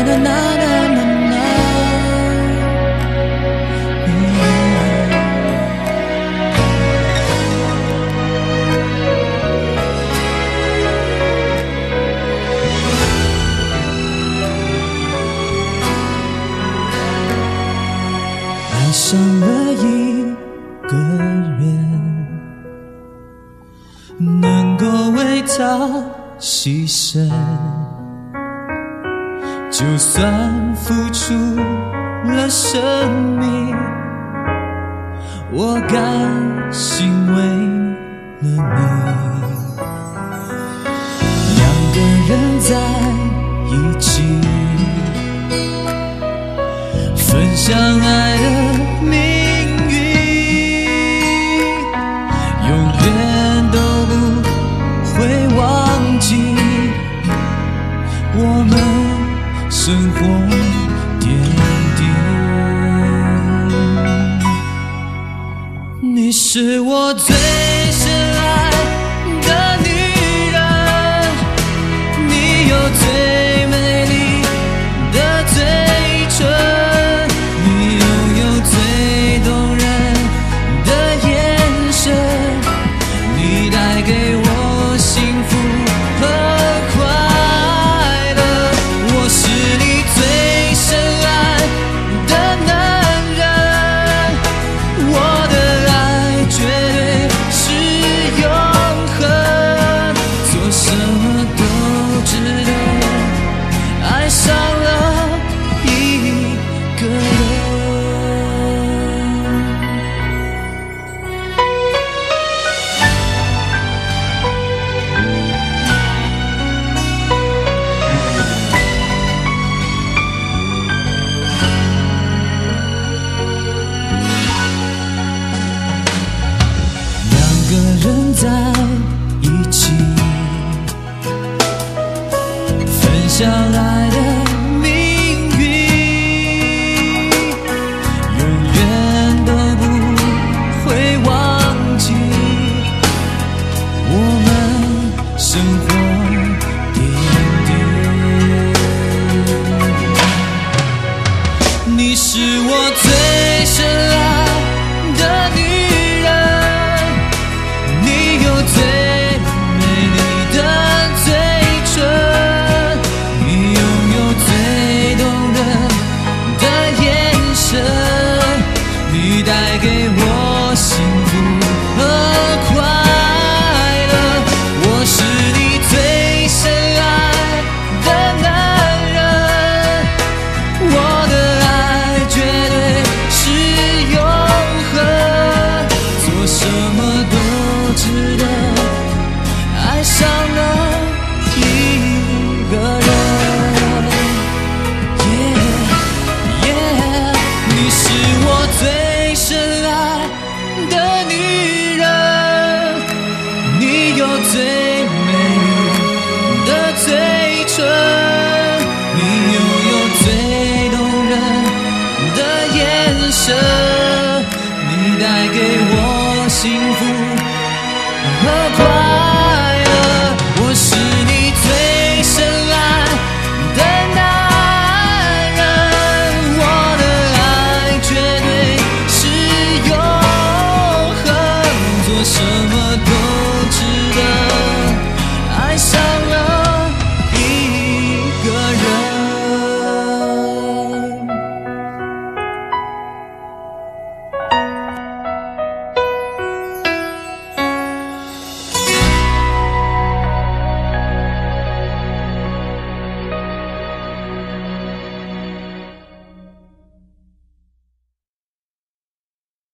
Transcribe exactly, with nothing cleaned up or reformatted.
na na na na na。爱上了一个人，能够为他牺牲，就算付出了生命，我甘心为了你。两个人在一起，分享爱的命运，永远都不会忘记我们生活点滴。你是我最深爱的女人，你有最美丽的嘴唇，你拥有最动人的眼神，你带给我幸福和快乐。我是你最深爱的男人，我的爱绝对是永恒，做什么都值得，爱上了一个人。两个人在一起，分享爱的命运，永远都不会忘记我们生活点滴。你是我最深爱的女人，你有最美丽的嘴唇，你拥有最动人的眼神，你带给我幸福和快乐。我是你最深爱的男人，我的爱绝对是永恒，做什么都值得，爱上了一个人。Yeah, yeah, 你是我最深爱的女人，你有最美丽的嘴唇，你拥有最动人的眼神，你带给我幸福和快乐。我是你最深爱的男人，我的爱绝对是永恒，做什么